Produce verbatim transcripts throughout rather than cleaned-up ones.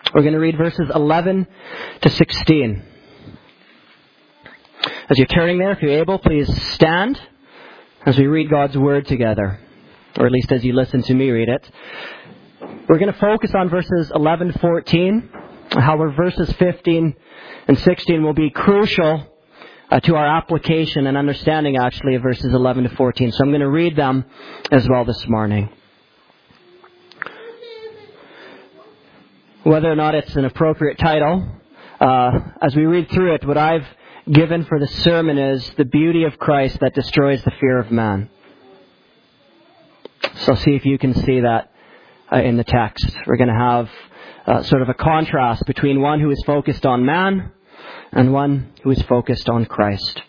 We're going to read verses eleven to sixteen. As you're turning there, if you're able, please stand as we read God's Word together, or at least as you listen to me read it. We're going to focus on verses eleven to fourteen. However, verses fifteen and sixteen will be crucial uh, to our application and understanding, actually, of verses eleven to fourteen. So I'm going to read them as well this morning. Whether or not it's an appropriate title, uh, as we read through it, what I've given for the sermon is The Beauty of Christ That Destroys the Fear of Man. So see if you can see that uh, in the text. We're going to have uh, sort of a contrast between one who is focused on man and one who is focused on Christ.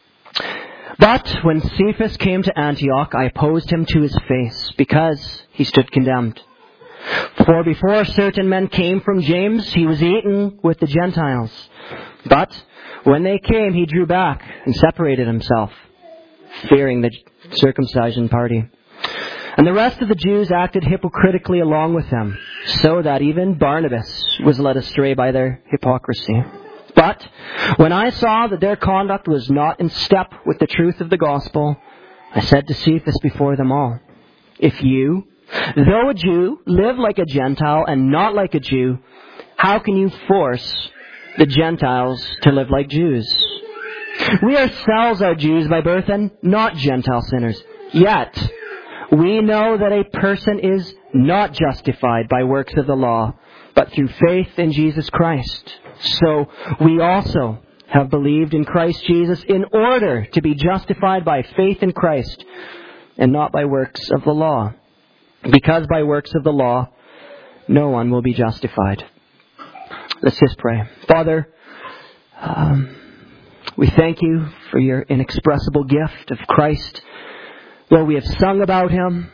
But when Cephas came to Antioch, I opposed him to his face because he stood condemned. For before certain men came from James, he was eating with the Gentiles. But when they came, he drew back and separated himself, fearing the circumcision party. And the rest of the Jews acted hypocritically along with him, so that even Barnabas was led astray by their hypocrisy. But when I saw that their conduct was not in step with the truth of the gospel, I said to Cephas before them all, if you, though a Jew, live like a Gentile and not like a Jew, how can you force the Gentiles to live like Jews? We ourselves are Jews by birth and not Gentile sinners. Yet, we know that a person is not justified by works of the law, but through faith in Jesus Christ. So, we also have believed in Christ Jesus in order to be justified by faith in Christ and not by works of the law. Because by works of the law, no one will be justified. Let's just pray. Father, um, we thank you for your inexpressible gift of Christ. Lord, we have sung about him.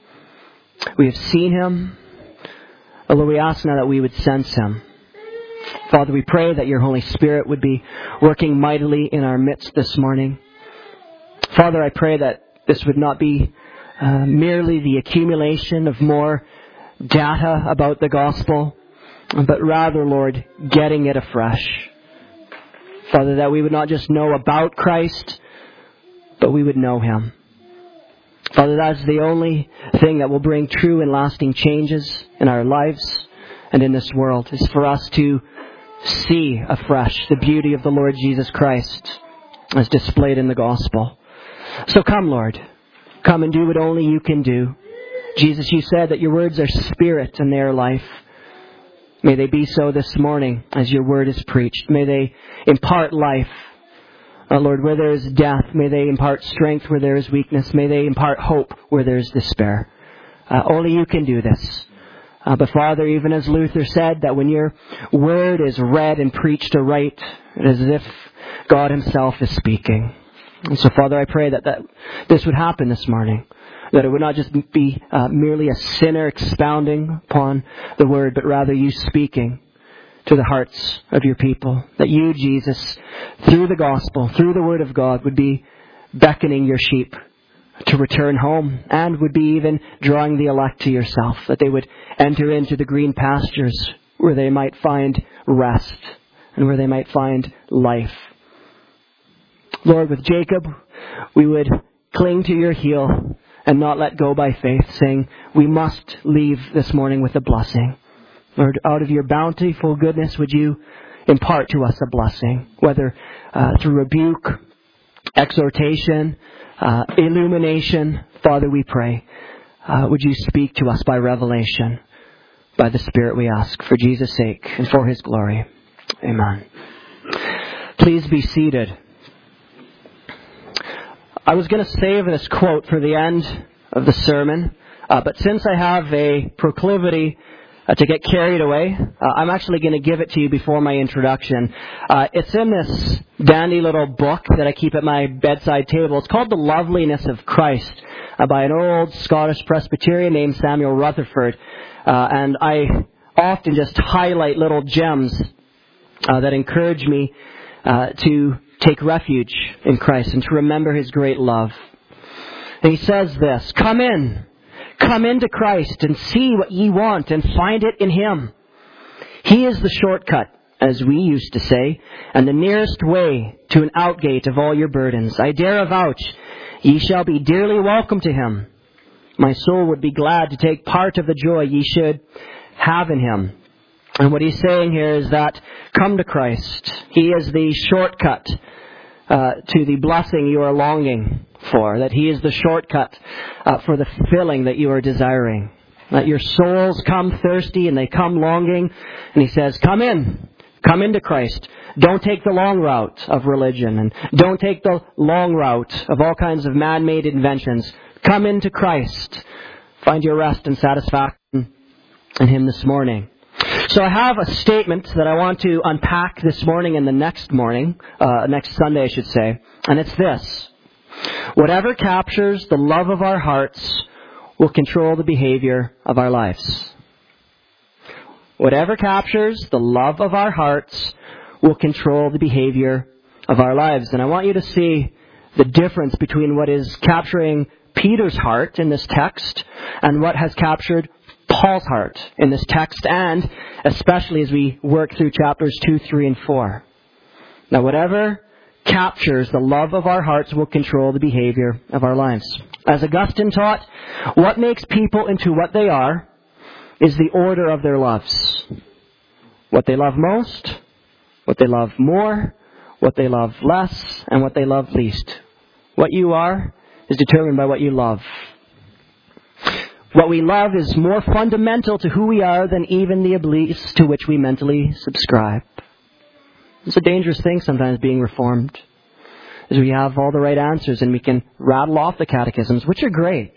We have seen him. Oh, Lord, we ask now that we would sense him. Father, we pray that your Holy Spirit would be working mightily in our midst this morning. Father, I pray that this would not be Uh, merely the accumulation of more data about the gospel, but rather, Lord, getting it afresh. Father, that we would not just know about Christ, but we would know him. Father, that's the only thing that will bring true and lasting changes in our lives and in this world, is for us to see afresh the beauty of the Lord Jesus Christ as displayed in the gospel. So come, Lord. Come and do what only you can do. Jesus, you said that your words are spirit and they are life. May they be so this morning as your word is preached. May they impart life. Uh, Lord, where there is death, may they impart strength where there is weakness. May they impart hope where there is despair. Uh, only you can do this. Uh, but Father, even as Luther said, that when your word is read and preached aright, it is as if God himself is speaking. And so, Father, I pray that, that this would happen this morning. That it would not just be uh, merely a sinner expounding upon the word, but rather you speaking to the hearts of your people. That you, Jesus, through the gospel, through the word of God, would be beckoning your sheep to return home, and would be even drawing the elect to yourself. That they would enter into the green pastures where they might find rest and where they might find life. Lord, with Jacob, we would cling to your heel and not let go by faith, saying, we must leave this morning with a blessing. Lord, out of your bountiful goodness, would you impart to us a blessing, whether uh, through rebuke, exhortation, uh, illumination. Father, we pray, uh, would you speak to us by revelation, by the Spirit we ask, for Jesus' sake and for his glory. Amen. Please be seated. I was going to save this quote for the end of the sermon, uh, but since I have a proclivity uh, to get carried away, uh, I'm actually going to give it to you before my introduction. Uh, it's in this dandy little book that I keep at my bedside table. It's called The Loveliness of Christ uh, by an old Scottish Presbyterian named Samuel Rutherford. Uh, and I often just highlight little gems uh, that encourage me uh, to take refuge in Christ and to remember his great love. And he says this, come in, come into Christ and see what ye want and find it in him. He is the shortcut, as we used to say, and the nearest way to an outgate of all your burdens. I dare avouch, ye shall be dearly welcome to Him. My soul would be glad to take part of the joy ye should have in Him. And what he's saying here is that come to Christ. He is the shortcut uh, to the blessing you are longing for. That He is the shortcut uh, for the filling that you are desiring. That your souls come thirsty and they come longing. And He says, come in. Come into Christ. Don't take the long route of religion. And don't take the long route of all kinds of man-made inventions. Come into Christ. Find your rest and satisfaction in Him this morning. So I have a statement that I want to unpack this morning and the next morning, uh, next Sunday I should say, and it's this. Whatever captures the love of our hearts will control the behavior of our lives. Whatever captures the love of our hearts will control the behavior of our lives. And I want you to see the difference between what is capturing Peter's heart in this text and what has captured Paul's heart in this text, and especially as we work through chapters two, three, and four. Now, whatever captures the love of our hearts will control the behavior of our lives. As Augustine taught, what makes people into what they are is the order of their loves. What they love most, what they love more, what they love less, and what they love least. What you are is determined by what you love. What we love is more fundamental to who we are than even the beliefs to which we mentally subscribe. It's a dangerous thing sometimes being Reformed, as we have all the right answers and we can rattle off the catechisms, which are great.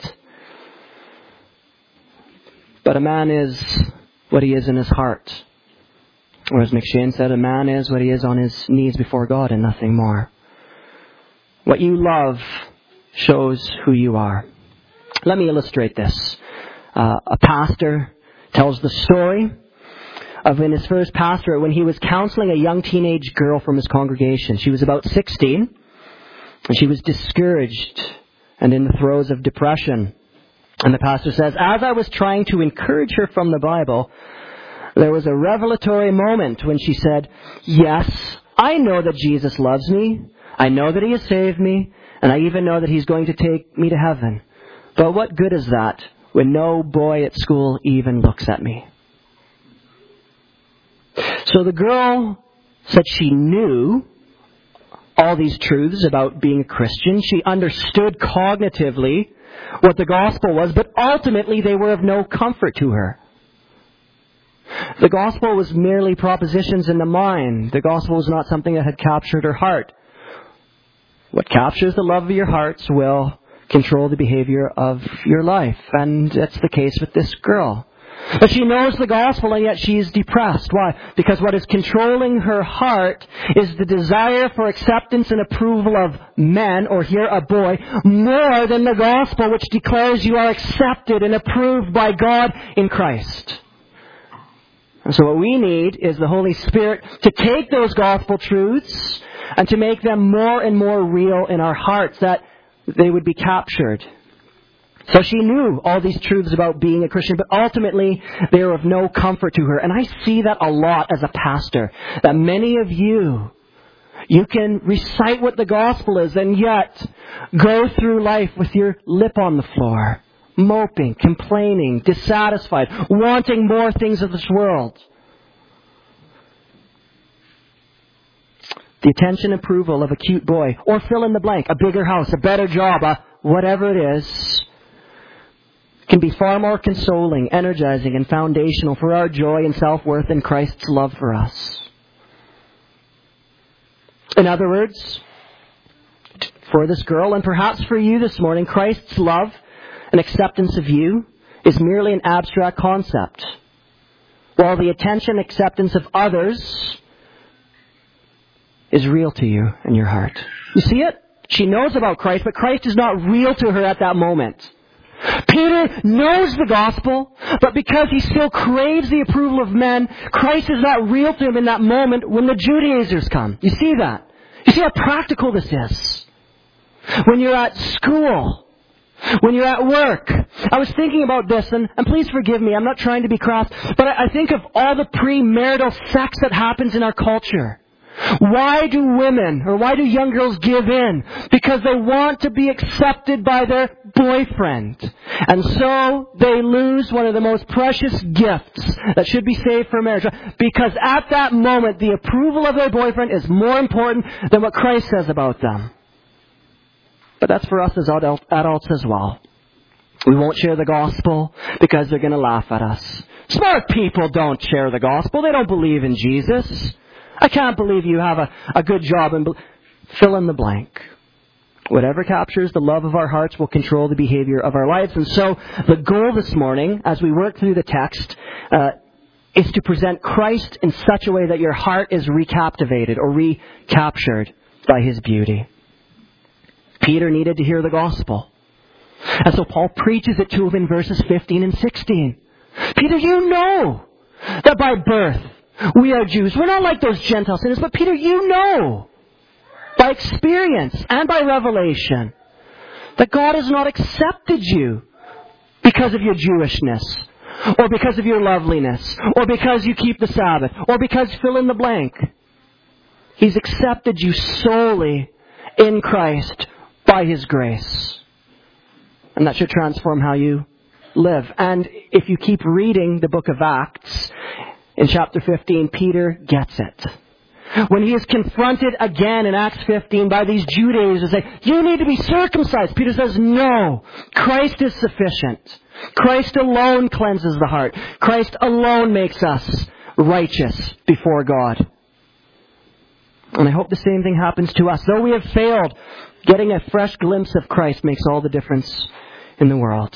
But a man is what he is in his heart. Or as McShane said, a man is what he is on his knees before God and nothing more. What you love shows who you are. Let me illustrate this. Uh, a pastor tells the story of in his first pastorate when he was counseling a young teenage girl from his congregation. She was about sixteen, and she was discouraged and in the throes of depression. And the pastor says, as I was trying to encourage her from the Bible, there was a revelatory moment when she said, yes, I know that Jesus loves me. I know that He has saved me. And I even know that He's going to take me to heaven. But what good is that when no boy at school even looks at me? So the girl said she knew all these truths about being a Christian. She understood cognitively what the gospel was, but ultimately they were of no comfort to her. The gospel was merely propositions in the mind. The gospel was not something that had captured her heart. What captures the love of your hearts will control the behavior of your life. And that's the case with this girl. But she knows the gospel and yet she is depressed. Why? Because what is controlling her heart is the desire for acceptance and approval of men, or here a boy, more than the gospel which declares you are accepted and approved by God in Christ. And so what we need is the Holy Spirit to take those gospel truths and to make them more and more real in our hearts, that they would be captured. So she knew all these truths about being a Christian, but ultimately they were of no comfort to her. And I see that a lot as a pastor, that many of you, you can recite what the gospel is and yet go through life with your lip on the floor, moping, complaining, dissatisfied, wanting more things of this world. The attention and approval of a cute boy, or fill in the blank, a bigger house, a better job, a whatever it is, can be far more consoling, energizing, and foundational for our joy and self-worth than Christ's love for us. In other words, for this girl, and perhaps for you this morning, Christ's love and acceptance of you is merely an abstract concept, while the attention and acceptance of others is real to you in your heart. You see it? She knows about Christ, but Christ is not real to her at that moment. Peter knows the gospel, but because he still craves the approval of men, Christ is not real to him in that moment when the Judaizers come. You see that? You see how practical this is? When you're at school When you're at work. I was thinking about this, and, and please forgive me, I'm not trying to be crass, but I, I think of all the premarital sex that happens in our culture. Why do women, or why do young girls give in? Because they want to be accepted by their boyfriend. And so they lose one of the most precious gifts that should be saved for marriage. Because at that moment, the approval of their boyfriend is more important than what Christ says about them. But that's for us as adult, adults as well. We won't share the gospel because they're going to laugh at us. Smart people don't share the gospel. They don't believe in Jesus. I can't believe you have a, a good job and be- fill in the blank. Whatever captures the love of our hearts will control the behavior of our lives. And so the goal this morning, as we work through the text, uh, is to present Christ in such a way that your heart is recaptivated or recaptured by His beauty. Peter needed to hear the gospel. And so Paul preaches it to him in verses fifteen and sixteen. Peter, you know that by birth we are Jews. We're not like those Gentile sinners, but Peter, you know by experience and by revelation that God has not accepted you because of your Jewishness, or because of your loveliness, or because you keep the Sabbath, or because fill in the blank. He's accepted you solely in Christ by His grace. And that should transform how you live. And if you keep reading the book of Acts, in chapter fifteen, Peter gets it. When he is confronted again in Acts fifteen by these Judaizers who say, you need to be circumcised, Peter says, no, Christ is sufficient. Christ alone cleanses the heart. Christ alone makes us righteous before God. And I hope the same thing happens to us. Though we have failed, getting a fresh glimpse of Christ makes all the difference in the world.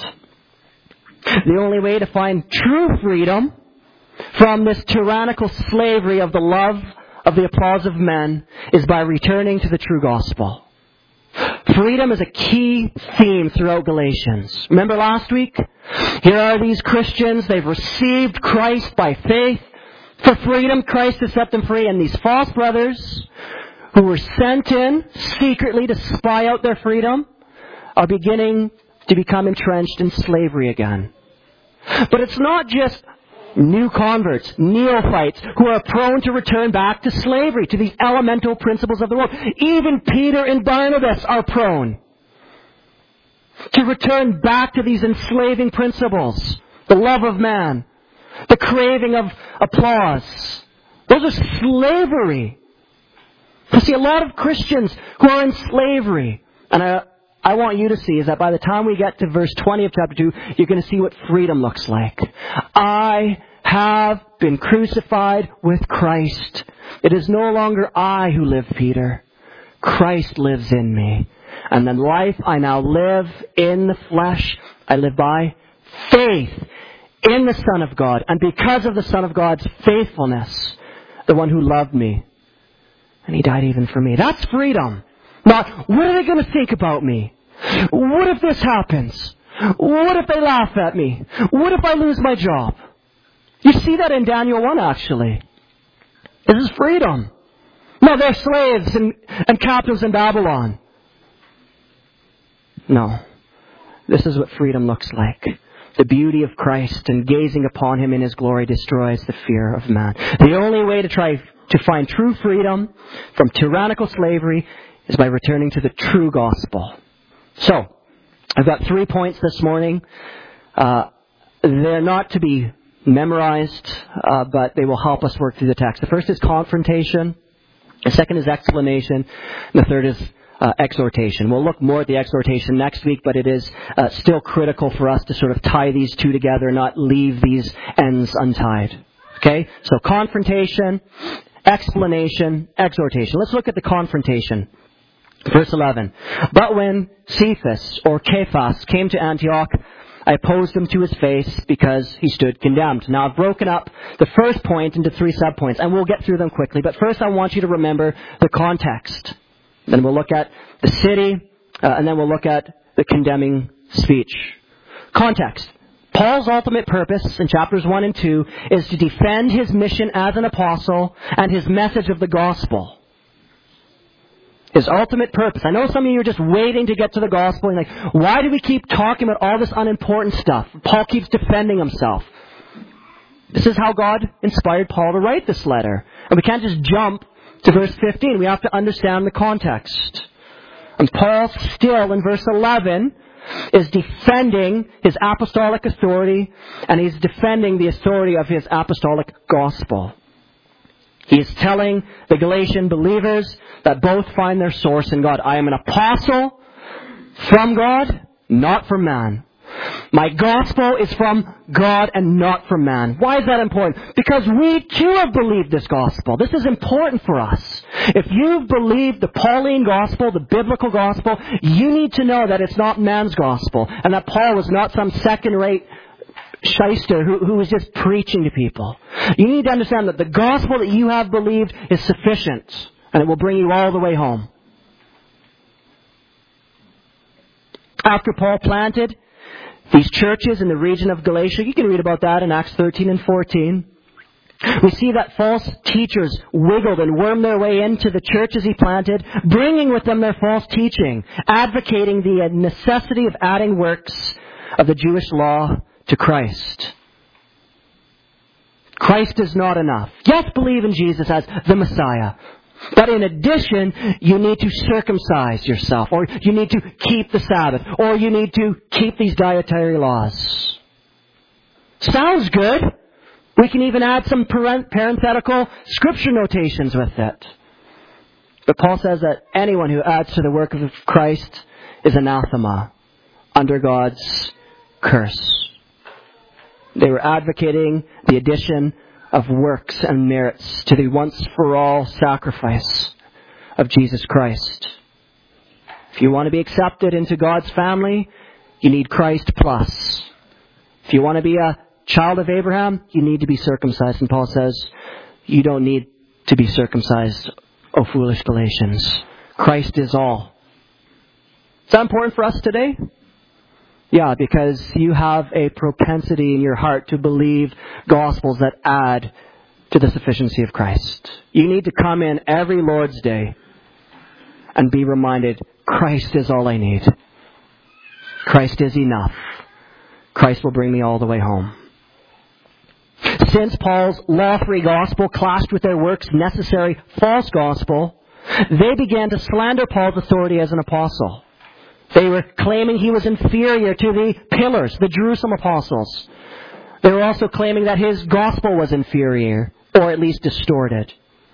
The only way to find true freedom from this tyrannical slavery of the love of the applause of men is by returning to the true gospel. Freedom is a key theme throughout Galatians. Remember last week? Here are these Christians. They've received Christ by faith. For freedom, Christ has set them free. And these false brothers who were sent in secretly to spy out their freedom are beginning to become entrenched in slavery again. But it's not just new converts, neophytes, who are prone to return back to slavery, to these elemental principles of the world. Even Peter and Barnabas are prone to return back to these enslaving principles. The love of man, the craving of applause. Those are slavery. You see, a lot of Christians who are in slavery, and I, I want you to see, is that by the time we get to verse twenty of chapter two, you're going to see what freedom looks like. I have been crucified with Christ. It is no longer I who live, Peter. Christ lives in me. And the life I now live in the flesh, I live by faith in the Son of God. And because of the Son of God's faithfulness, the one who loved me, and He died even for me. That's freedom. Not, what are they going to think about me? What if this happens? What if they laugh at me? What if I lose my job? You see that in Daniel one, actually. This is freedom. No, they're slaves and, and captives in Babylon. No. This is what freedom looks like. The beauty of Christ and gazing upon Him in His glory destroys the fear of man. The only way to try to find true freedom from tyrannical slavery is by returning to the true gospel. So, I've got three points this morning. Uh, they're not to be memorized, uh, but they will help us work through the text. The first is confrontation. The second is explanation. And the third is uh, exhortation. We'll look more at the exhortation next week, but it is uh, still critical for us to sort of tie these two together and not leave these ends untied. Okay? So confrontation, explanation, exhortation. Let's look at the confrontation. Verse eleven. But when Cephas, or Cephas, came to Antioch, I opposed him to his face because he stood condemned. Now, I've broken up the first point into three subpoints, and we'll get through them quickly. But first, I want you to remember the context. Then we'll look at the city, uh, and then we'll look at the condemning speech. Context. Paul's ultimate purpose in chapters one and two is to defend his mission as an apostle and his message of the gospel. His ultimate purpose. I know some of you are just waiting to get to the gospel and like, why do we keep talking about all this unimportant stuff? Paul keeps defending himself. This is how God inspired Paul to write this letter. And we can't just jump to verse fifteen. We have to understand the context. And Paul still in verse eleven is defending his apostolic authority, and he's defending the authority of his apostolic gospel. He is telling the Galatian believers that both find their source in God. I am an apostle from God, not from man. My gospel is from God and not from man. Why is that important? Because we too have believed this gospel. This is important for us. If you've believed the Pauline gospel, the biblical gospel, you need to know that it's not man's gospel, and that Paul was not some second-rate shyster who, who was just preaching to people. You need to understand that the gospel that you have believed is sufficient, and it will bring you all the way home. After Paul planted these churches in the region of Galatia, you can read about that in Acts thirteen and fourteen. We see that false teachers wiggled and wormed their way into the churches he planted, bringing with them their false teaching, advocating the necessity of adding works of the Jewish law to Christ. Christ is not enough. Yes, believe in Jesus as the Messiah. But in addition, you need to circumcise yourself, or you need to keep the Sabbath, or you need to keep these dietary laws. Sounds good. We can even add some parenthetical scripture notations with it. But Paul says that anyone who adds to the work of Christ is anathema, under God's curse. They were advocating the addition of works and merits to the once-for-all sacrifice of Jesus Christ. If you want to be accepted into God's family, you need Christ plus. If you want to be a child of Abraham, you need to be circumcised. And Paul says, you don't need to be circumcised, O foolish Galatians. Christ is all. Is that important for us today? Yeah, because you have a propensity in your heart to believe gospels that add to the sufficiency of Christ. You need to come in every Lord's Day and be reminded, Christ is all I need. Christ is enough. Christ will bring me all the way home. Since Paul's law-free gospel clashed with their works necessary false gospel, they began to slander Paul's authority as an apostle. They were claiming he was inferior to the pillars, the Jerusalem apostles. They were also claiming that his gospel was inferior, or at least distorted.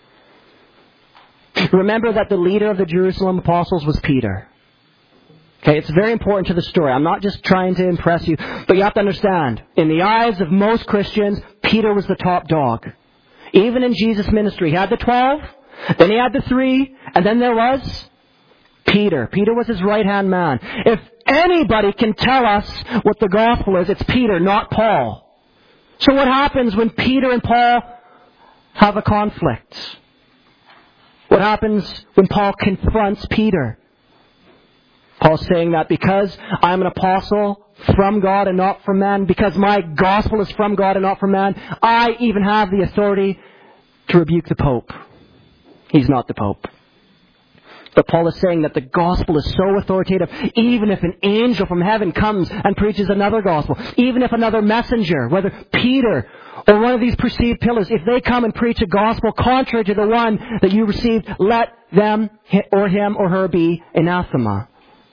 Remember that the leader of the Jerusalem apostles was Peter. Okay, it's very important to the story. I'm not just trying to impress you, but you have to understand, in the eyes of most Christians, Peter was the top dog. Even in Jesus' ministry, he had the twelve, then he had the three, and then there was Peter. Peter was his right-hand man. If anybody can tell us what the gospel is, it's Peter, not Paul. So what happens when Peter and Paul have a conflict? What happens when Paul confronts Peter? Paul's saying that because I'm an apostle from God and not from man, because my gospel is from God and not from man, I even have the authority to rebuke the Pope. He's not the Pope. But Paul is saying that the gospel is so authoritative, even if an angel from heaven comes and preaches another gospel, even if another messenger, whether Peter or one of these perceived pillars, if they come and preach a gospel contrary to the one that you received, let them or him or her be anathema.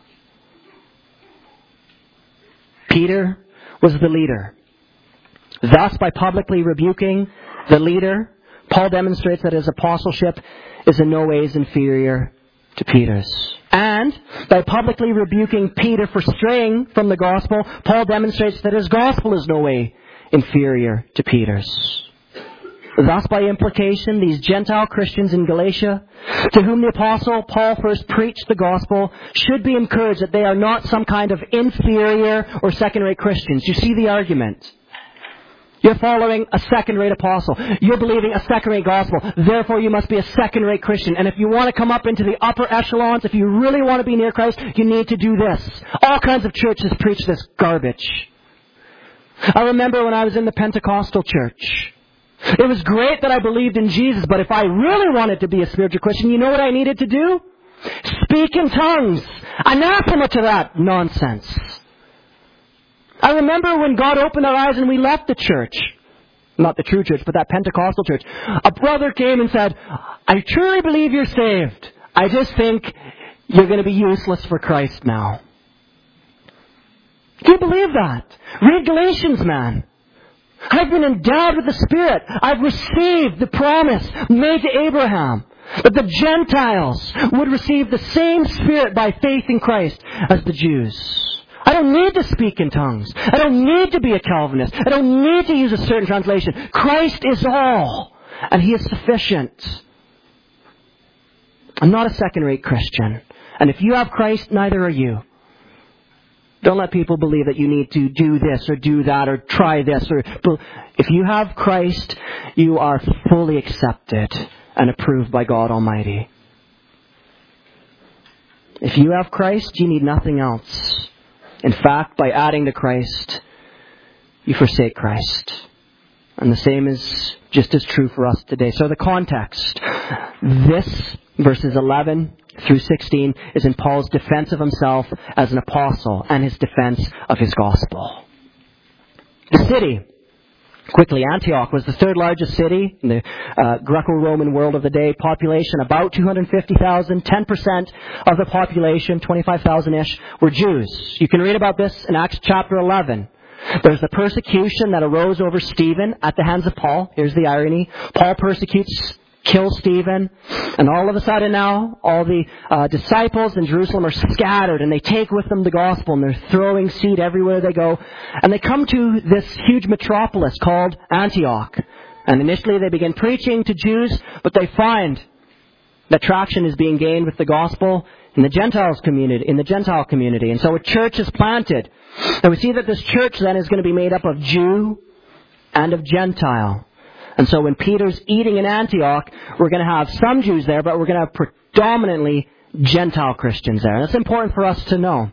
Peter was the leader. Thus, by publicly rebuking the leader, Paul demonstrates that his apostleship is in no ways inferior to Peter's. And by publicly rebuking Peter for straying from the gospel, Paul demonstrates that his gospel is no way inferior to Peter's. Thus, by implication, these Gentile Christians in Galatia, to whom the Apostle Paul first preached the gospel, should be encouraged that they are not some kind of inferior or second-rate Christians. You see the argument. You're following a second-rate apostle. You're believing a second-rate gospel. Therefore, you must be a second-rate Christian. And if you want to come up into the upper echelons, if you really want to be near Christ, you need to do this. All kinds of churches preach this garbage. I remember when I was in the Pentecostal church. It was great that I believed in Jesus, but if I really wanted to be a spiritual Christian, you know what I needed to do? speak in tongues. Anathema to that nonsense. I remember when God opened our eyes and we left the church. Not the true church, but that Pentecostal church. A brother came and said, I truly believe you're saved. I just think you're going to be useless for Christ now. Do you believe that? Read Galatians, man. I've been endowed with the Spirit. I've received the promise made to Abraham that the Gentiles would receive the same Spirit by faith in Christ as the Jews. I don't need to speak in tongues. I don't need to be a Calvinist. I don't need to use a certain translation. Christ is all, and He is sufficient. I'm not a second-rate Christian. And if you have Christ, neither are you. Don't let people believe that you need to do this or do that or try this. Or if you have Christ, you are fully accepted and approved by God Almighty. If you have Christ, you need nothing else. In fact, by adding to Christ, you forsake Christ. And the same is just as true for us today. So the context, this, verses eleven through sixteen, is in Paul's defense of himself as an apostle and his defense of his gospel. The city, quickly, Antioch was the third largest city in the uh, Greco-Roman world of the day. Population about two hundred fifty thousand. ten percent of the population, twenty-five thousand-ish, were Jews. You can read about this in Acts chapter eleven. There's the persecution that arose over Stephen at the hands of Paul. Here's the irony. Paul persecutes, kills Stephen, and all of a sudden now, all the uh, disciples in Jerusalem are scattered, and they take with them the gospel, and they're throwing seed everywhere they go. And they come to this huge metropolis called Antioch. And initially they begin preaching to Jews, but they find that traction is being gained with the gospel in the Gentiles community, in the Gentile community. And so a church is planted. And we see that this church then is going to be made up of Jew and of Gentile. And so when Peter's eating in Antioch, we're going to have some Jews there, but we're going to have predominantly Gentile Christians there. And that's important for us to know.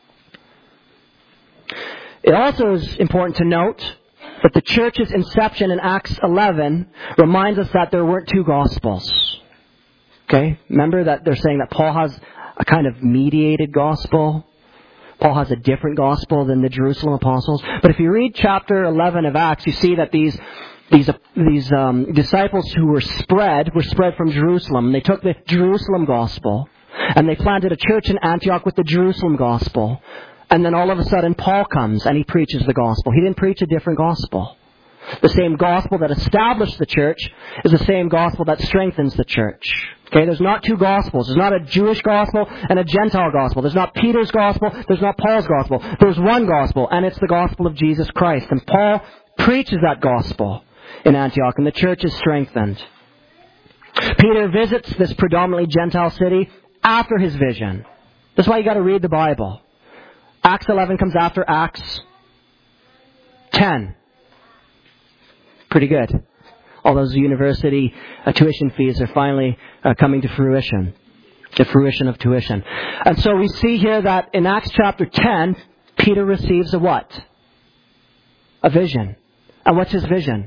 It also is important to note that the church's inception in Acts eleven reminds us that there weren't two gospels. Okay? Remember that they're saying that Paul has a kind of mediated gospel. Paul has a different gospel than the Jerusalem apostles. But if you read chapter eleven of Acts, you see that these These these um, disciples who were spread, were spread from Jerusalem. They took the Jerusalem gospel and they planted a church in Antioch with the Jerusalem gospel. And then all of a sudden Paul comes and he preaches the gospel. He didn't preach a different gospel. The same gospel that established the church is the same gospel that strengthens the church. Okay, there's not two gospels. There's not a Jewish gospel and a Gentile gospel. There's not Peter's gospel. There's not Paul's gospel. There's one gospel, and it's the gospel of Jesus Christ. And Paul preaches that gospel in Antioch, and the church is strengthened. Peter visits this predominantly Gentile city after his vision. That's why you got to read the Bible. Acts eleven comes after Acts ten. Pretty good. All those university uh, tuition fees are finally uh, coming to fruition. The fruition of tuition. And so we see here that in Acts chapter ten, Peter receives a what? A vision. And what's his vision?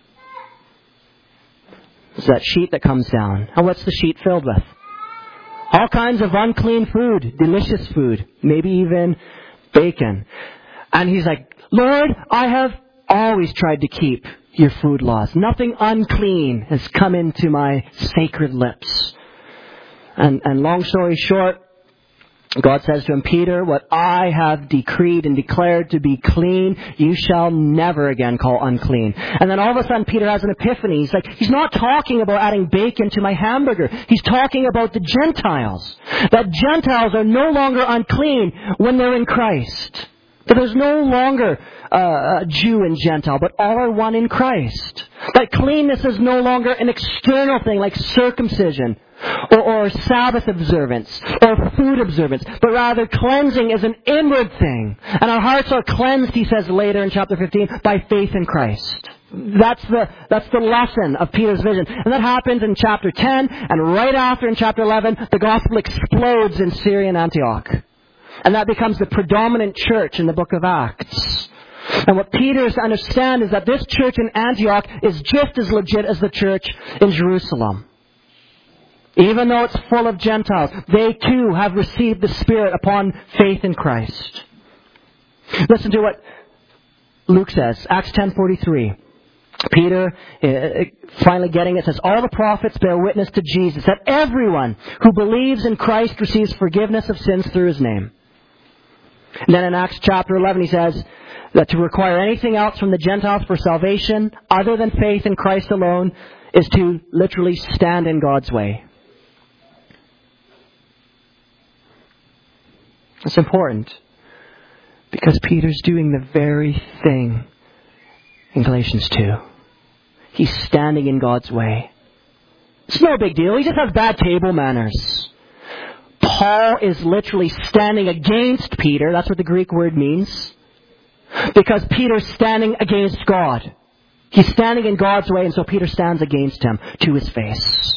It's that sheet that comes down. And what's the sheet filled with? All kinds of unclean food, delicious food, maybe even bacon. And he's like, Lord, I have always tried to keep your food laws. Nothing unclean has come into my sacred lips. And, and long story short, God says to him, Peter, what I have decreed and declared to be clean, you shall never again call unclean. And then all of a sudden Peter has an epiphany. He's like, he's not talking about adding bacon to my hamburger. He's talking about the Gentiles. That Gentiles are no longer unclean when they're in Christ. That there's no longer uh, Jew and Gentile, but all are one in Christ. That cleanness is no longer an external thing like circumcision or, or Sabbath observance or food observance, but rather cleansing is an inward thing. And our hearts are cleansed, he says later in chapter fifteen, by faith in Christ. That's the, that's the lesson of Peter's vision. And that happens in chapter ten, and right after in chapter eleven, the gospel explodes in Syrian Antioch. And that becomes the predominant church in the book of Acts. And what Peter is to understand is that this church in Antioch is just as legit as the church in Jerusalem. Even though it's full of Gentiles, they too have received the Spirit upon faith in Christ. Listen to what Luke says, Acts ten forty-three. Peter, uh, finally getting it, says, all the prophets bear witness to Jesus, that everyone who believes in Christ receives forgiveness of sins through His name. And then in Acts chapter eleven, he says that to require anything else from the Gentiles for salvation, other than faith in Christ alone, is to literally stand in God's way. It's important because Peter's doing the very thing in Galatians two. He's standing in God's way. It's no big deal. He just has bad table manners. Paul is literally standing against Peter. That's what the Greek word means. Because Peter's standing against God. He's standing in God's way, and so Peter stands against him to his face.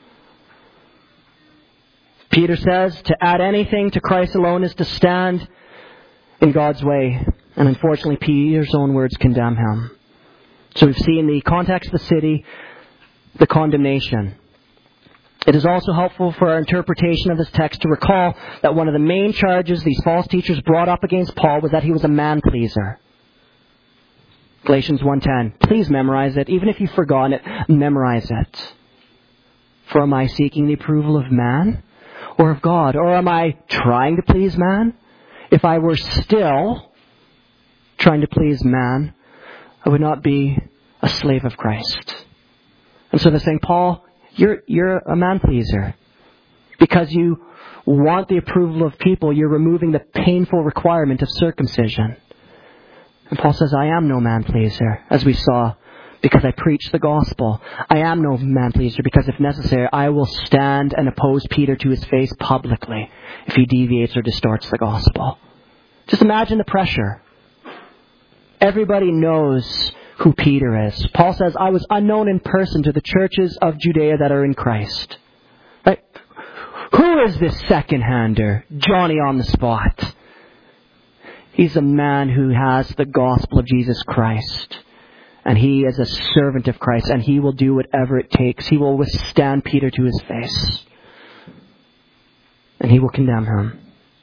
Peter says to add anything to Christ alone is to stand in God's way. And unfortunately, Peter's own words condemn him. So we've seen the context of the city, the condemnation. It is also helpful for our interpretation of this text to recall that one of the main charges these false teachers brought up against Paul was that he was a man-pleaser. Galatians one ten. Please memorize it. Even if you've forgotten it, memorize it. For am I seeking the approval of man or of God? Or am I trying to please man? If I were still trying to please man, I would not be a slave of Christ. And so they're saying, Paul, you're, you're a man-pleaser. Because you want the approval of people, you're removing the painful requirement of circumcision. And Paul says, I am no man-pleaser, as we saw, because I preach the gospel. I am no man-pleaser because if necessary, I will stand and oppose Peter to his face publicly if he deviates or distorts the gospel. Just imagine the pressure. Everybody knows who Peter is. Paul says, I was unknown in person to the churches of Judea that are in Christ. Right? Who is this second-hander? Johnny on the spot. He's a man who has the gospel of Jesus Christ. And he is a servant of Christ. And he will do whatever it takes. He will withstand Peter to his face. And he will condemn him.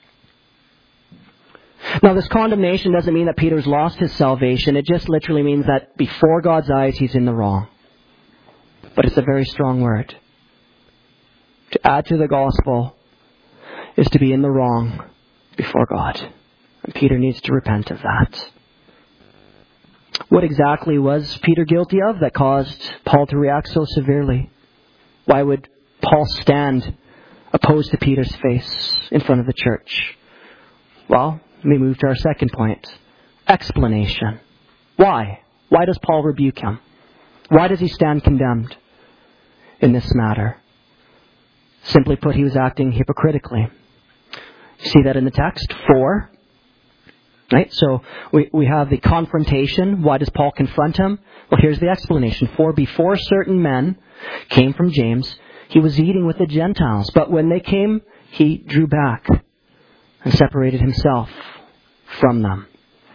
Now, this condemnation doesn't mean that Peter's lost his salvation. It just literally means that before God's eyes, he's in the wrong. But it's a very strong word. To add to the gospel is to be in the wrong before God. And Peter needs to repent of that. What exactly was Peter guilty of that caused Paul to react so severely? Why would Paul stand opposed to Peter's face in front of the church? Well, we move to our second point. Explanation. Why? Why does Paul rebuke him? Why does he stand condemned in this matter? Simply put, he was acting hypocritically. You see that in the text. Four. Right? So we, we have the confrontation. Why does Paul confront him? Well, here's the explanation. For before certain men came from James, he was eating with the Gentiles. But when they came, he drew back and separated himself from them.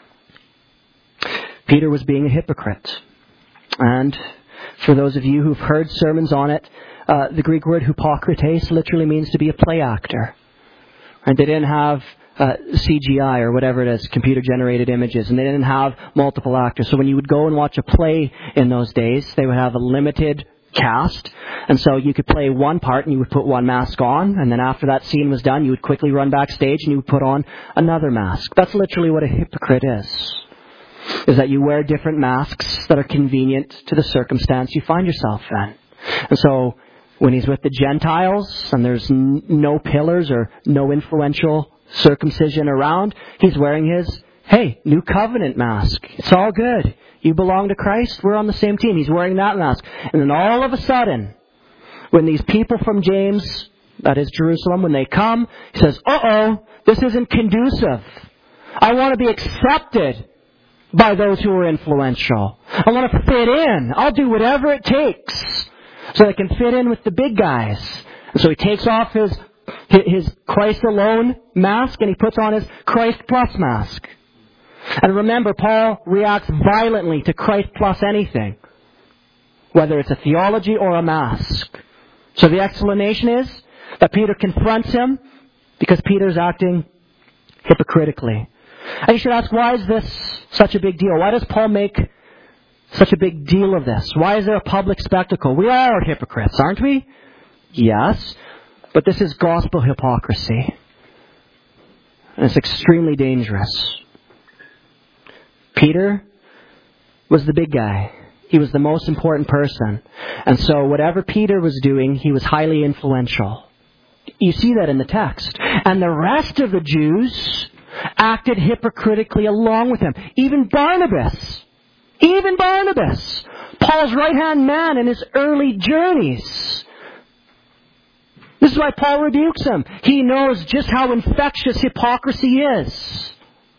Peter was being a hypocrite. And for those of you who've heard sermons on it, uh, the Greek word hypokrites literally means to be a play actor. And they didn't have uh, C G I or whatever it is, computer-generated images, and they didn't have multiple actors. So when you would go and watch a play in those days, they would have a limited cast, and so you could play one part and you would put one mask on, and then after that scene was done, you would quickly run backstage and you would put on another mask. That's literally what a hypocrite is. Is that you wear different masks that are convenient to the circumstance you find yourself in. And so when he's with the Gentiles and there's n- no pillars or no influential circumcision around, he's wearing his, hey, new covenant mask. It's all good. You belong to Christ. We're on the same team. He's wearing that mask. And then all of a sudden, when these people from James, that is Jerusalem, when they come, he says, uh-oh, this isn't conducive. I want to be accepted by those who are influential. I want to fit in. I'll do whatever it takes so I can fit in with the big guys. And so he takes off his, his Christ alone mask and he puts on his Christ plus mask. And remember, Paul reacts violently to Christ plus anything, whether it's a theology or a mask. So the explanation is that Peter confronts him because Peter's acting hypocritically. And you should ask, why is this such a big deal? Why does Paul make such a big deal of this? Why is there a public spectacle? We are hypocrites, aren't we? Yes. But this is gospel hypocrisy. And it's extremely dangerous. Peter was the big guy. He was the most important person. And so whatever Peter was doing, he was highly influential. You see that in the text. And the rest of the Jews acted hypocritically along with him. Even Barnabas. Even Barnabas. Paul's right-hand man in his early journeys. This is why Paul rebukes him. He knows just how infectious hypocrisy is.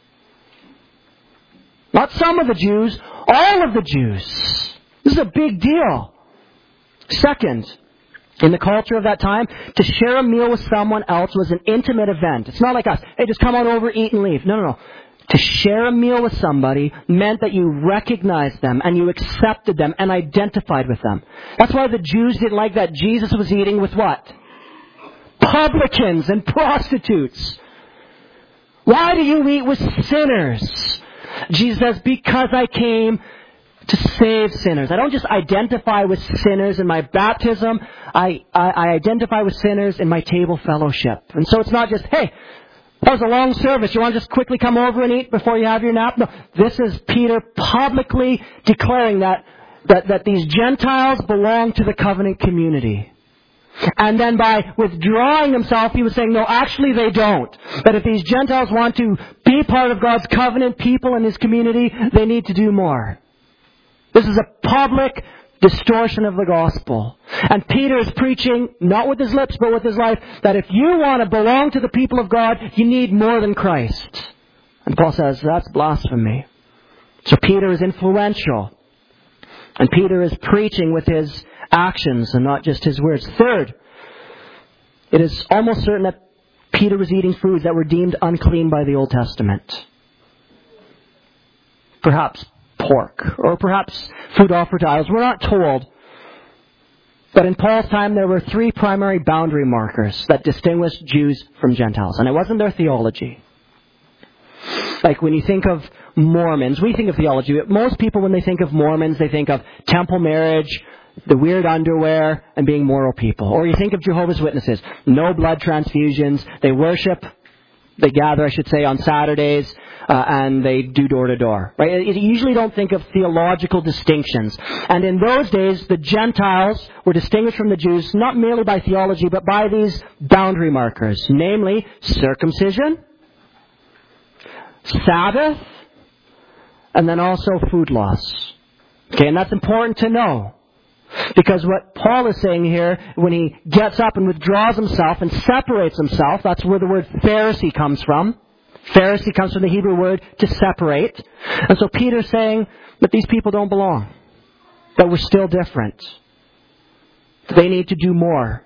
Not some of the Jews, all of the Jews. This is a big deal. Second, in the culture of that time, to share a meal with someone else was an intimate event. It's not like us, hey, just come on over, eat and leave. No, no, no. To share a meal with somebody meant that you recognized them and you accepted them and identified with them. That's why the Jews didn't like that Jesus was eating with what? Publicans and prostitutes. Why do you eat with sinners? Jesus says, because I came to save sinners. I don't just identify with sinners in my baptism. I, I, I identify with sinners in my table fellowship. And so it's not just, hey, that was a long service. You want to just quickly come over and eat before you have your nap? No, this is Peter publicly declaring that, that, that these Gentiles belong to the covenant community. And then by withdrawing himself, he was saying, no, actually they don't. That if these Gentiles want to be part of God's covenant people in His community, they need to do more. This is a public distortion of the gospel. And Peter is preaching, not with his lips, but with his life, that if you want to belong to the people of God, you need more than Christ. And Paul says, that's blasphemy. So Peter is influential. And Peter is preaching with his actions and not just his words. Third, it is almost certain that Peter was eating foods that were deemed unclean by the Old Testament. Perhaps pork, or perhaps food offered to idols. We're not told. But in Paul's time, there were three primary boundary markers that distinguished Jews from Gentiles. And it wasn't their theology. Like when you think of Mormons, we think of theology. But most people, when they think of Mormons, they think of temple marriage, the weird underwear, and being moral people. Or you think of Jehovah's Witnesses. No blood transfusions. They worship, they gather, I should say, on Saturdays, uh, and they do door-to-door. Right? You usually don't think of theological distinctions. And in those days, the Gentiles were distinguished from the Jews not merely by theology, but by these boundary markers. Namely, circumcision, Sabbath, and then also food laws. Okay, and that's important to know. Because what Paul is saying here, when he gets up and withdraws himself and separates himself, that's where the word Pharisee comes from. Pharisee comes from the Hebrew word to separate. And so Peter's saying that these people don't belong. That we're still different. They need to do more.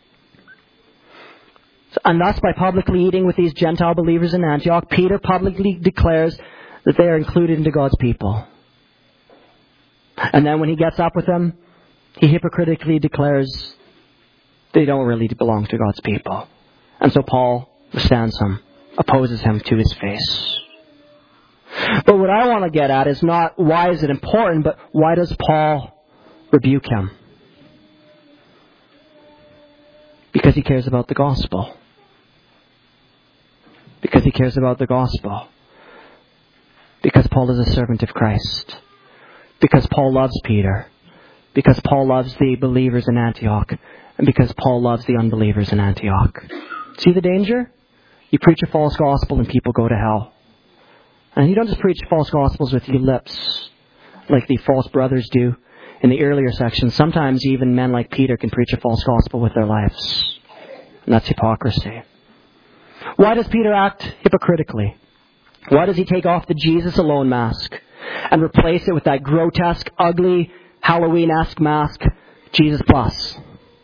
And thus, by publicly eating with these Gentile believers in Antioch, Peter publicly declares that they are included into God's people. And then when he gets up with them, he hypocritically declares they don't really belong to God's people. And so Paul withstands him, opposes him to his face. But what I want to get at is not why is it important, but why does Paul rebuke him? Because he cares about the gospel. Because he cares about the gospel. Because Paul is a servant of Christ. Because Paul loves Peter. Because Paul loves the believers in Antioch. And because Paul loves the unbelievers in Antioch. See the danger? You preach a false gospel and people go to hell. And you don't just preach false gospels with your lips like the false brothers do in the earlier sections. Sometimes even men like Peter can preach a false gospel with their lives. And that's hypocrisy. Why does Peter act hypocritically? Why does he take off the Jesus alone mask and replace it with that grotesque, ugly, Halloween-esque mask, Jesus plus?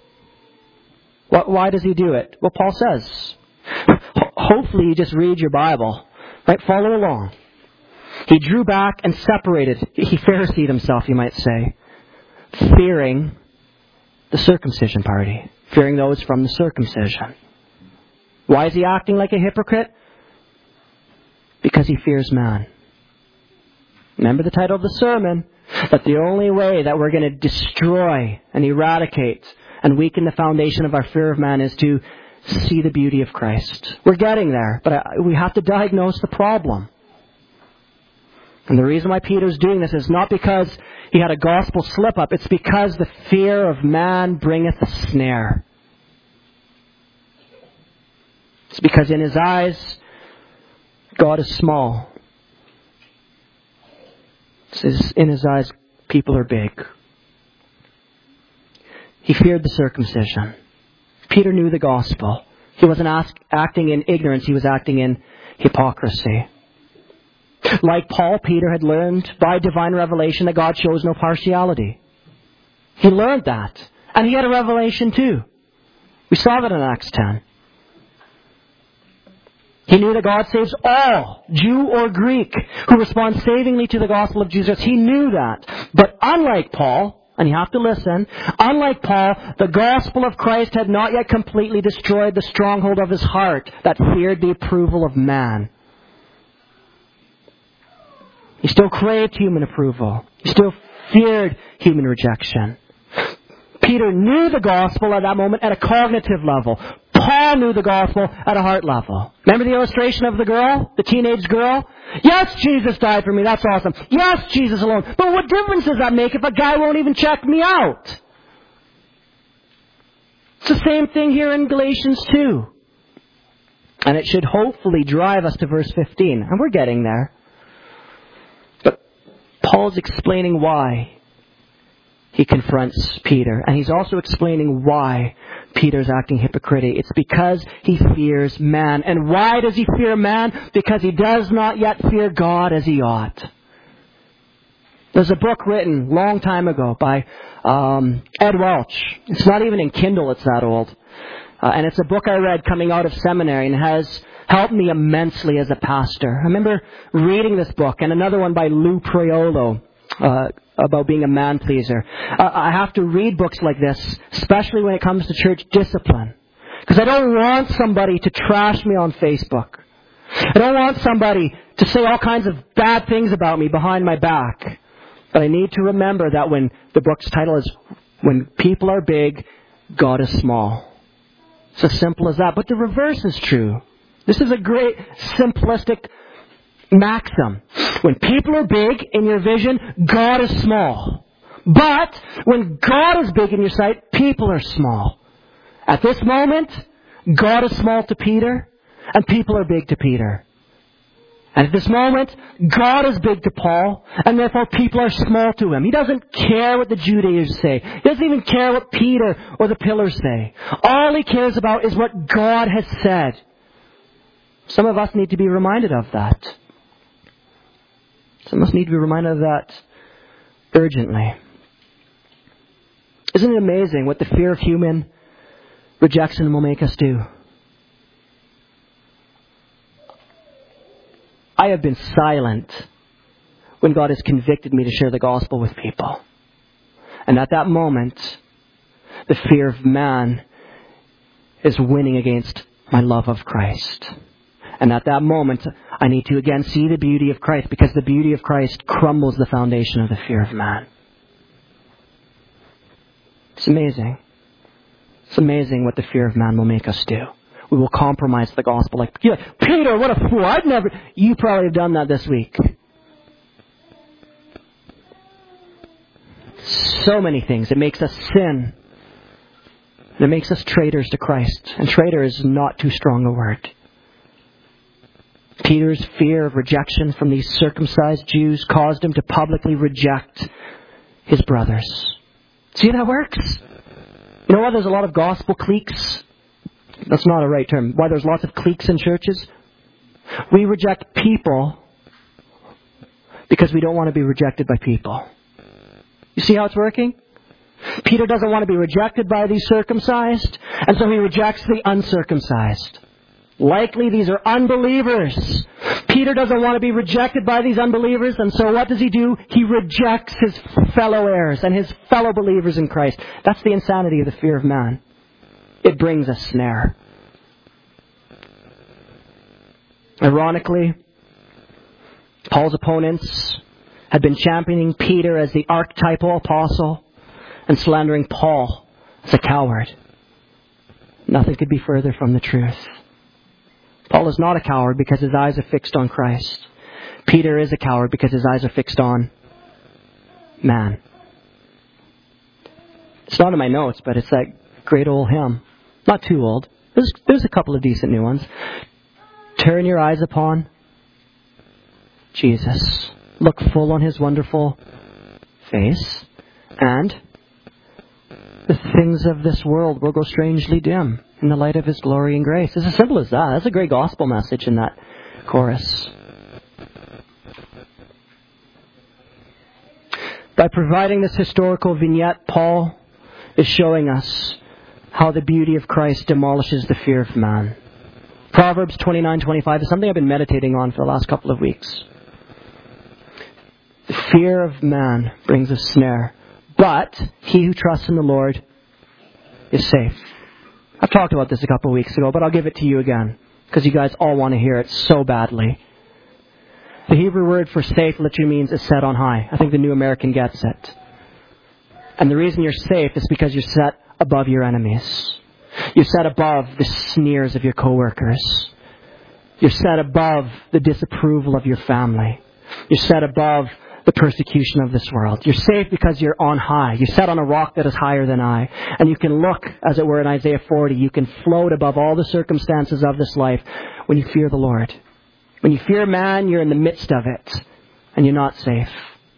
Why does he do it? Well, Paul says, hopefully you just read your Bible, right? Follow along. He drew back and separated. He Phariseed himself, you might say, fearing the circumcision party. fearing those from the circumcision. Why is he acting like a hypocrite? Because he fears man. Remember the title of the sermon? That the only way that we're going to destroy and eradicate and weaken the foundation of our fear of man is to see the beauty of Christ. We're getting there, but we have to diagnose the problem. And the reason why Peter's doing this is not because he had a gospel slip-up. It's because the fear of man bringeth a snare. It's because in his eyes, God is small. It says in his eyes, people are big. He feared the circumcision. Peter knew the gospel. He wasn't ask, acting in ignorance. He was acting in hypocrisy. Like Paul, Peter had learned by divine revelation that God shows no partiality. He learned that. And he had a revelation too. We saw that in Acts ten. He knew that God saves all, Jew or Greek, who respond savingly to the gospel of Jesus. He knew that. But unlike Paul, and you have to listen, unlike Paul, the gospel of Christ had not yet completely destroyed the stronghold of his heart that feared the approval of man. He still craved human approval. He still feared human rejection. Peter knew the gospel at that moment at a cognitive level. Paul knew the gospel at a heart level. Remember the illustration of the girl? The teenage girl? Yes, Jesus died for me. That's awesome. Yes, Jesus alone. But what difference does that make if a guy won't even check me out? It's the same thing here in Galatians two. And it should hopefully drive us to verse fifteen. And we're getting there. But Paul's explaining why he confronts Peter. And he's also explaining why Peter's acting hypocritic. It's because he fears man. And why does he fear man? Because he does not yet fear God as he ought. There's a book written a long time ago by um, Ed Welch. It's not even in Kindle, it's that old. Uh, and it's a book I read coming out of seminary and has helped me immensely as a pastor. I remember reading this book, and another one by Lou Priolo, uh, about being a man-pleaser. Uh, I have to read books like this, especially when it comes to church discipline. Because I don't want somebody to trash me on Facebook. I don't want somebody to say all kinds of bad things about me behind my back. But I need to remember that when the book's title is When People Are Big, God is Small. It's as simple as that. But the reverse is true. This is a great simplistic maxim. When people are big in your vision, God is small. But when God is big in your sight, people are small. At this moment, God is small to Peter, and people are big to Peter. And at this moment, God is big to Paul, and therefore people are small to him. He doesn't care what the Judaizers say. He doesn't even care what Peter or the pillars say. All he cares about is what God has said. Some of us need to be reminded of that. Some of us need to be reminded of that urgently. Isn't it amazing what the fear of human rejection will make us do? I have been silent when God has convicted me to share the gospel with people. And at that moment, the fear of man is winning against my love of Christ. And at that moment, I need to again see the beauty of Christ, because the beauty of Christ crumbles the foundation of the fear of man. It's amazing. It's amazing what the fear of man will make us do. We will compromise the gospel. Like, yeah, Peter, what a fool. I'd never... You probably have done that this week. So many things. It makes us sin. It makes us traitors to Christ. And traitor is not too strong a word. Peter's fear of rejection from these circumcised Jews caused him to publicly reject his brothers. See how that works? You know why there's a lot of gospel cliques? That's not a right term. Why there's lots of cliques in churches? We reject people because we don't want to be rejected by people. You see how it's working? Peter doesn't want to be rejected by these circumcised, and so he rejects the uncircumcised. Likely these are unbelievers. Peter doesn't want to be rejected by these unbelievers, and so what does he do? He rejects his fellow heirs and his fellow believers in Christ. That's the insanity of the fear of man. it brings a snare. Ironically, Paul's opponents had been championing Peter as the archetypal apostle and slandering Paul as a coward. Nothing could be further from the truth. Paul is not a coward because his eyes are fixed on Christ. Peter is a coward because his eyes are fixed on man. It's not in my notes, but it's that great old hymn. Not too old. There's, there's a couple of decent new ones. Turn your eyes upon Jesus. Look full on His wonderful face, and the things of this world will grow strangely dim in the light of His glory and grace. It's as simple as that. That's a great gospel message in that chorus. By providing this historical vignette, Paul is showing us how the beauty of Christ demolishes the fear of man. Proverbs twenty-nine twenty-five is something I've been meditating on for the last couple of weeks. The fear of man brings a snare, but he who trusts in the Lord is safe. I've talked about this a couple of weeks ago, but I'll give it to you again, because you guys all want to hear it so badly. The Hebrew word for safe literally means is set on high. I think the New American gets it. And the reason you're safe is because you're set above your enemies. You're set above the sneers of your coworkers. You're set above the disapproval of your family. You're set above the persecution of this world. You're safe because you're on high. You're set on a rock that is higher than I. And you can look, as it were, in Isaiah forty. You can float above all the circumstances of this life when you fear the Lord. When you fear man, you're in the midst of it. And you're not safe.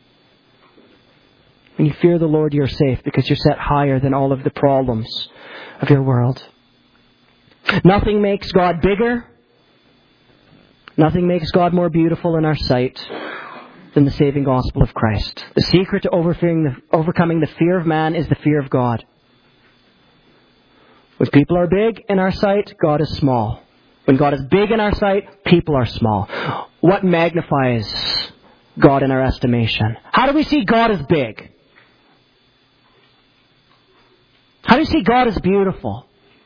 When you fear the Lord, you're safe because you're set higher than all of the problems of your world. Nothing makes God bigger. Nothing makes God more beautiful in our sight than the saving gospel of Christ. The secret to overcoming the, overcoming the fear of man is the fear of God. When people are big in our sight, God is small. When God is big in our sight, people are small. What magnifies God in our estimation? How do we see God as big? How do you see God as beautiful?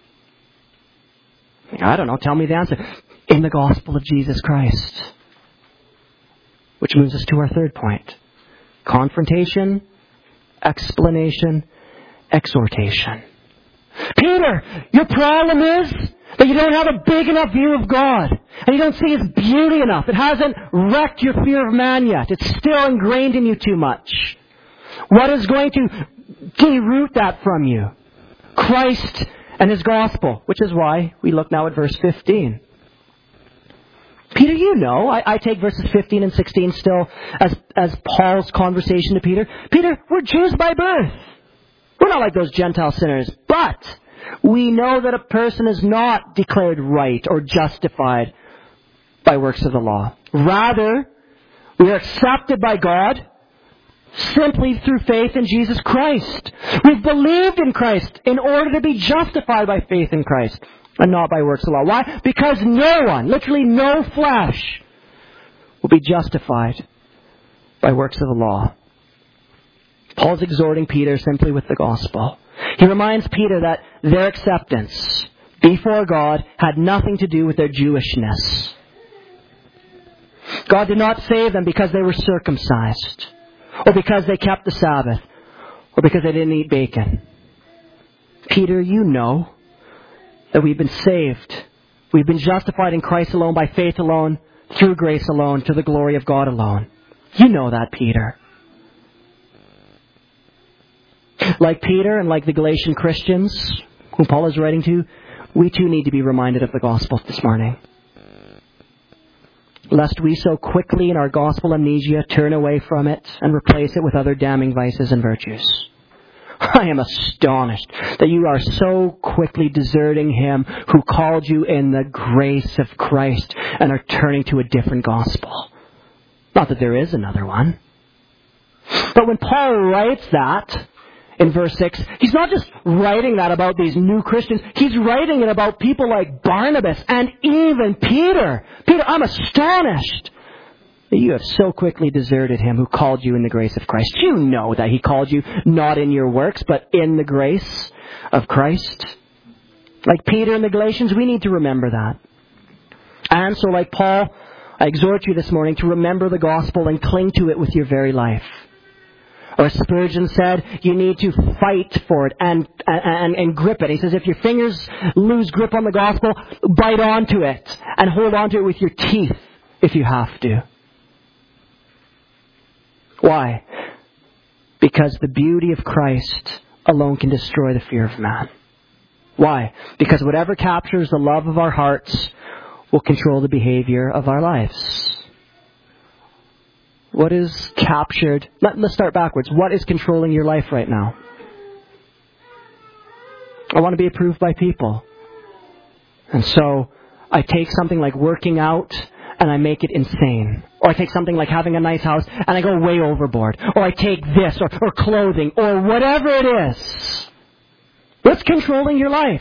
I don't know. Tell me the answer. In the gospel of Jesus Christ. Which moves us to our third point. Confrontation, explanation, exhortation. Peter, your problem is that you don't have a big enough view of God. And you don't see His beauty enough. It hasn't wrecked your fear of man yet. It's still ingrained in you too much. What is going to deroot that from you? Christ and His gospel. Which is why we look now at verse fifteen. Peter, you know, I, I take verses fifteen and sixteen still as, as Paul's conversation to Peter. Peter, we're Jews by birth. We're not like those Gentile sinners. But we know that a person is not declared right or justified by works of the law. Rather, we are accepted by God simply through faith in Jesus Christ. We've believed in Christ in order to be justified by faith in Christ and not by works of the law. Why? Because no one, literally no flesh, will be justified by works of the law. Paul's exhorting Peter simply with the gospel. He reminds Peter that their acceptance before God had nothing to do with their Jewishness. God did not save them because they were circumcised, or because they kept the Sabbath, or because they didn't eat bacon. Peter, you know that we've been saved. We've been justified in Christ alone, by faith alone, through grace alone, to the glory of God alone. You know that, Peter. Like Peter and like the Galatian Christians, whom Paul is writing to, we too need to be reminded of the gospel this morning. Lest we so quickly in our gospel amnesia turn away from it and replace it with other damning vices and virtues. I am astonished that you are so quickly deserting Him who called you in the grace of Christ and are turning to a different gospel. Not that there is another one. But when Paul writes that in verse six, he's not just writing that about these new Christians. He's writing it about people like Barnabas and even Peter. Peter, I'm astonished that you have so quickly deserted Him who called you in the grace of Christ. You know that He called you not in your works, but in the grace of Christ. Like Peter and the Galatians, we need to remember that. And so like Paul, I exhort you this morning to remember the gospel and cling to it with your very life. Or as Spurgeon said, you need to fight for it and, and, and grip it. He says if your fingers lose grip on the gospel, bite onto it and hold onto it with your teeth if you have to. Why? Because the beauty of Christ alone can destroy the fear of man. Why? Because whatever captures the love of our hearts will control the behavior of our lives. What is captured? Let, let's start backwards. What is controlling your life right now? I want to be approved by people. And so I take something like working out and I make it insane. Or I take something like having a nice house and I go way overboard. Or I take this or, or clothing or whatever it is. What's controlling your life?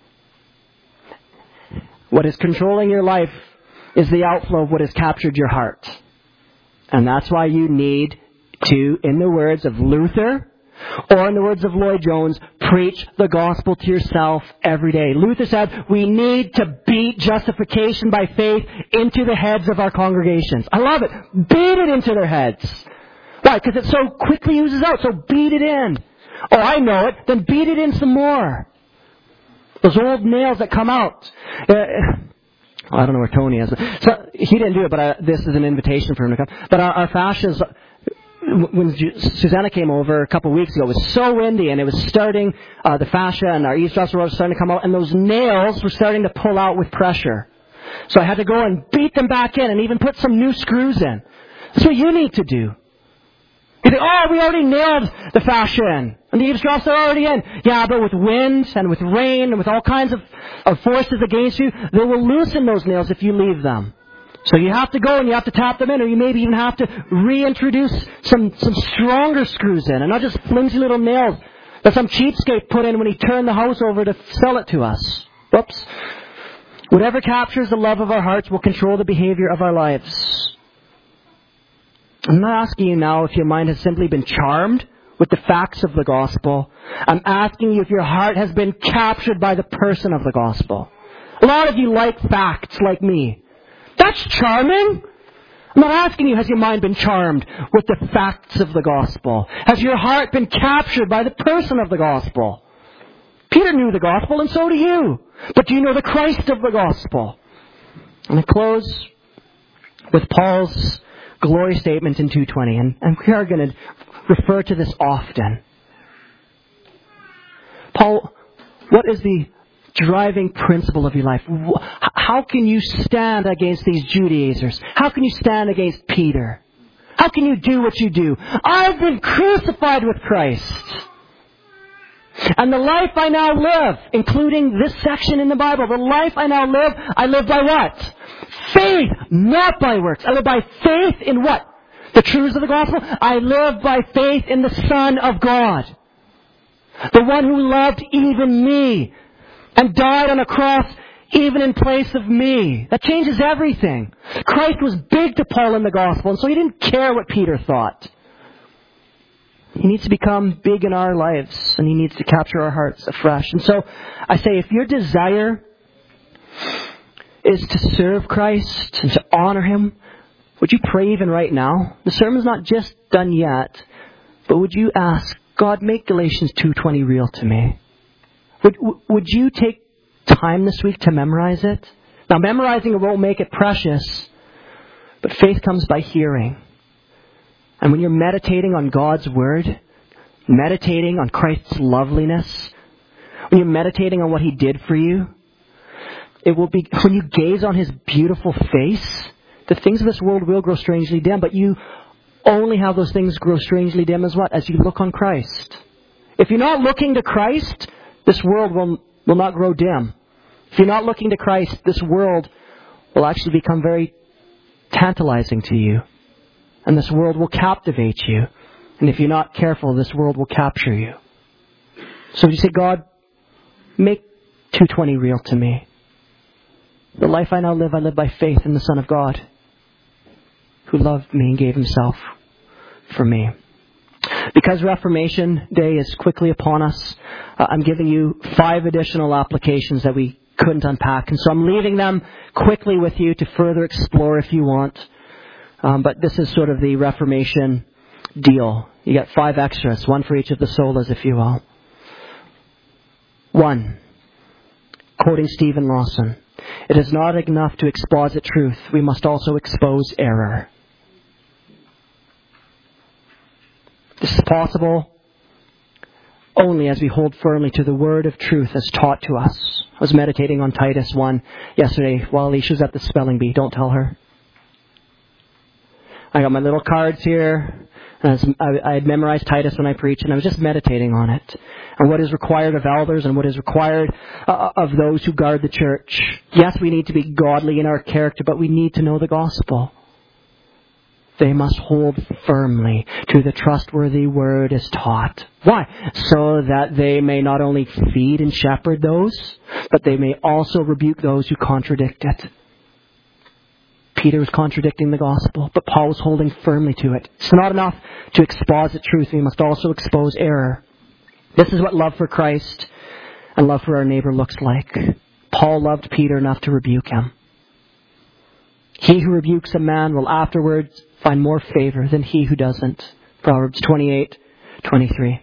What is controlling your life is the outflow of what has captured your heart. And that's why you need to, in the words of Luther, or in the words of Lloyd Jones, preach the gospel to yourself every day. Luther said, we need to beat justification by faith into the heads of our congregations. I love it. Beat it into their heads. Why? Because it so quickly oozes out, so beat it in. Oh, I know it. Then beat it in some more. Those old nails that come out. Uh, I don't know where Tony is. So he didn't do it, but I, this is an invitation for him to come. But our, our fascias, when Susanna came over a couple of weeks ago, it was so windy and it was starting, uh, the fascia and our eavesdrops were starting to come out and those nails were starting to pull out with pressure. So I had to go and beat them back in and even put some new screws in. That's what you need to do. You think, oh, we already nailed the fascia in. And the eavesdrops are already in. Yeah, but with wind and with rain and with all kinds of, of forces against you, they will loosen those nails if you leave them. So you have to go and you have to tap them in, or you maybe even have to reintroduce some, some stronger screws in, and not just flimsy little nails that some cheapskate put in when he turned the house over to sell it to us. Whoops. Whatever captures the love of our hearts will control the behavior of our lives. I'm not asking you now if your mind has simply been charmed with the facts of the gospel. I'm asking you if your heart has been captured by the person of the gospel. A lot of you like facts like me. That's charming. I'm not asking you, has your mind been charmed with the facts of the gospel? Has your heart been captured by the person of the gospel? Peter knew the gospel, and so do you. But do you know the Christ of the gospel? And I close with Paul's glory statement in two twenty, and, and we are going to refer to this often. Paul, what is the driving principle of your life? How can you stand against these Judaizers? How can you stand against Peter? How can you do what you do? I've been crucified with Christ. And the life I now live, including this section in the Bible, the life I now live, I live by what? Faith, not by works. I live by faith in what? The truths of the gospel? I live by faith in the Son of God. The one who loved even me and died on a cross even in place of me. That changes everything. Christ was big to Paul in the gospel, and so he didn't care what Peter thought. He needs to become big in our lives, and he needs to capture our hearts afresh. And so I say, if your desire is to serve Christ and to honor Him, would you pray even right now? The sermon's not just done yet, but would you ask, God, make Galatians two twenty real to me? Would, would you take time this week to memorize it? Now, memorizing it won't make it precious, but faith comes by hearing. And when you're meditating on God's Word, meditating on Christ's loveliness, when you're meditating on what He did for you, it will be, when you gaze on His beautiful face, the things of this world will grow strangely dim, but you only have those things grow strangely dim as what? As you look on Christ. If you're not looking to Christ, this world will, will not grow dim. If you're not looking to Christ, this world will actually become very tantalizing to you. And this world will captivate you. And if you're not careful, this world will capture you. So you say, God, make two twenty real to me. The life I now live, I live by faith in the Son of God, who loved me and gave Himself for me. Because Reformation Day is quickly upon us, uh, I'm giving you five additional applications that we couldn't unpack. And so I'm leaving them quickly with you to further explore if you want. Um, but this is sort of the Reformation deal. You get five extras, one for each of the solas, if you will. One, quoting Stephen Lawson, it is not enough to exposit truth. We must also expose error. This is possible only as we hold firmly to the word of truth as taught to us. I was meditating on Titus one yesterday while Alicia's at the spelling bee. Don't tell her. I got my little cards here. And I, was, I, I had memorized Titus when I preached, and I was just meditating on it. And what is required of elders and what is required uh, of those who guard the church. Yes, we need to be godly in our character, but we need to know the gospel. They must hold firmly to the trustworthy word as taught. Why? So that they may not only feed and shepherd those, but they may also rebuke those who contradict it. Peter was contradicting the gospel, but Paul was holding firmly to it. It's not enough to exposit truth. We must also expose error. This is what love for Christ and love for our neighbor looks like. Paul loved Peter enough to rebuke him. He who rebukes a man will afterwards find more favor than he who doesn't. Proverbs twenty-eight twenty-three.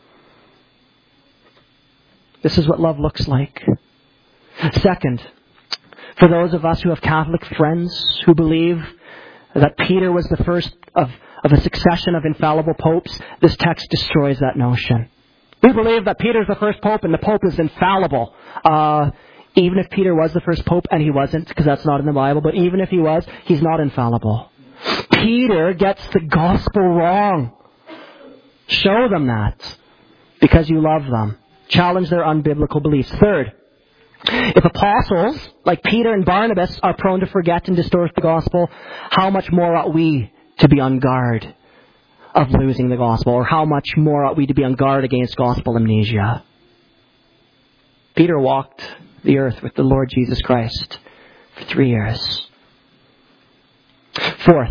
This is what love looks like. Second, for those of us who have Catholic friends who believe that Peter was the first of, of a succession of infallible popes, this text destroys that notion. We believe that Peter's the first pope and the pope is infallible. Uh, even if Peter was the first pope, and he wasn't, because that's not in the Bible, but even if he was, he's not infallible. Peter gets the gospel wrong. Show them that because you love them. Challenge their unbiblical beliefs. Third, if apostles like Peter and Barnabas are prone to forget and distort the gospel, how much more ought we to be on guard of losing the gospel? Or how much more ought we to be on guard against gospel amnesia? Peter walked the earth with the Lord Jesus Christ for three years. Fourth,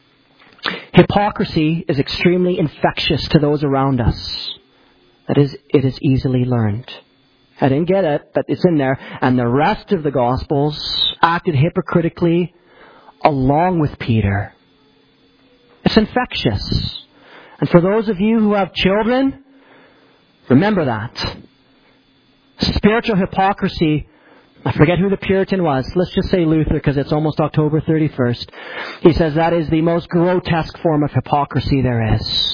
hypocrisy is extremely infectious to those around us. That is, it is easily learned. I didn't get it, but it's in there. And the rest of the Gospels acted hypocritically along with Peter. It's infectious. And for those of you who have children, remember that. Spiritual hypocrisy, I forget who the Puritan was. Let's just say Luther, because it's almost October thirty-first. He says that is the most grotesque form of hypocrisy there is.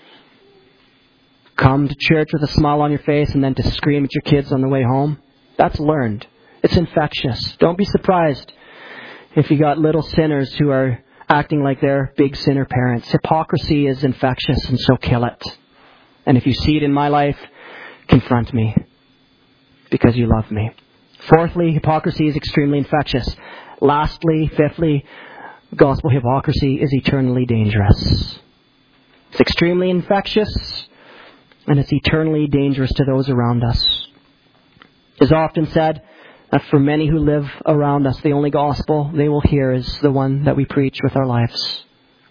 Come to church with a smile on your face and then to scream at your kids on the way home. That's learned. It's infectious. Don't be surprised if you got little sinners who are acting like they're big sinner parents. Hypocrisy is infectious, and so kill it. And if you see it in my life, confront me because you love me. Fourthly, hypocrisy is extremely infectious. Lastly, fifthly, gospel hypocrisy is eternally dangerous. It's extremely infectious, and it's eternally dangerous to those around us. It is often said that for many who live around us, the only gospel they will hear is the one that we preach with our lives.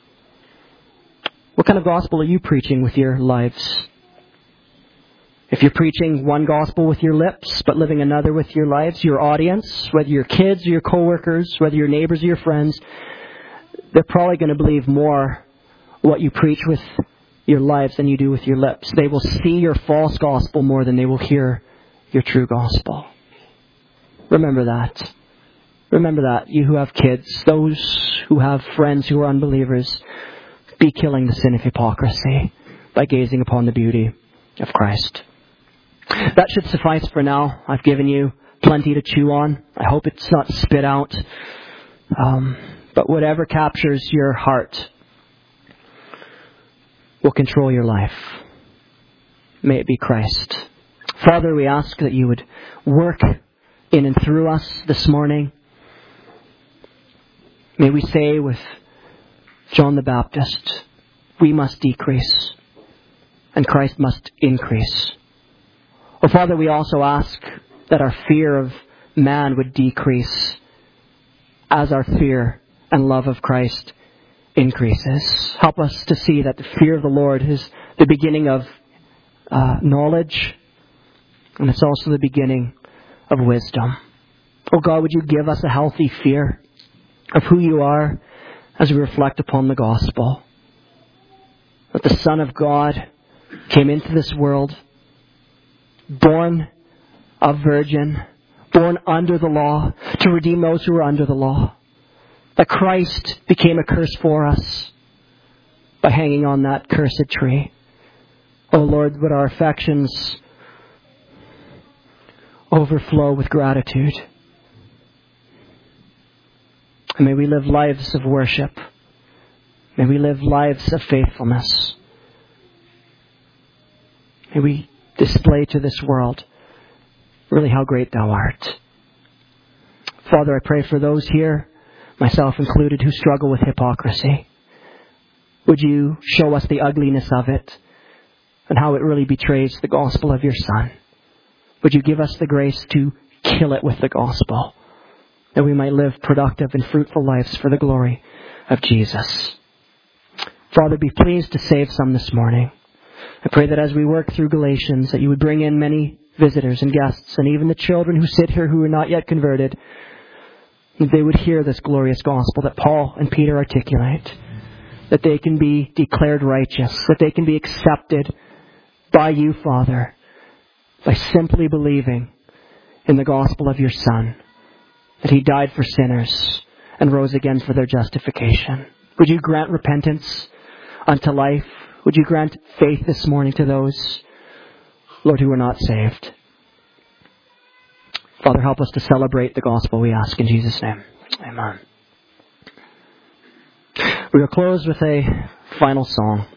What kind of gospel are you preaching with your lives? If you're preaching one gospel with your lips, but living another with your lives, your audience, whether your kids or your coworkers, whether your neighbors or your friends, they're probably going to believe more what you preach with your lives than you do with your lips. They will see your false gospel more than they will hear your true gospel. Remember that. Remember that. You who have kids, those who have friends who are unbelievers, be killing the sin of hypocrisy by gazing upon the beauty of Christ. That should suffice for now. I've given you plenty to chew on. I hope it's not spit out. Um, but whatever captures your heart will control your life. May it be Christ. Father, we ask that you would work in and through us this morning. May we say with John the Baptist, we must decrease and Christ must increase. Oh, Father, we also ask that our fear of man would decrease as our fear and love of Christ increases. Help us to see that the fear of the Lord is the beginning of uh, knowledge, And it's also the beginning of wisdom. Oh God, would you give us a healthy fear of who you are as we reflect upon the gospel. That the Son of God came into this world, born a virgin, born under the law, to redeem those who were under the law. That Christ became a curse for us by hanging on that cursed tree. Oh Lord, would our affections overflow with gratitude. And may we live lives of worship. May we live lives of faithfulness. May we display to this world really how great Thou art. Father, I pray for those here, myself included, who struggle with hypocrisy. Would you show us the ugliness of it and how it really betrays the gospel of your Son? Would you give us the grace to kill it with the gospel, that we might live productive and fruitful lives for the glory of Jesus. Father, be pleased to save some this morning. I pray that as we work through Galatians, that you would bring in many visitors and guests, and even the children who sit here who are not yet converted, that they would hear this glorious gospel that Paul and Peter articulate, that they can be declared righteous, that they can be accepted by you, Father, by simply believing in the gospel of your Son, that He died for sinners and rose again for their justification. Would you grant repentance unto life? Would you grant faith this morning to those, Lord, who are not saved? Father, help us to celebrate the gospel, we ask in Jesus' name. Amen. We will close with a final song.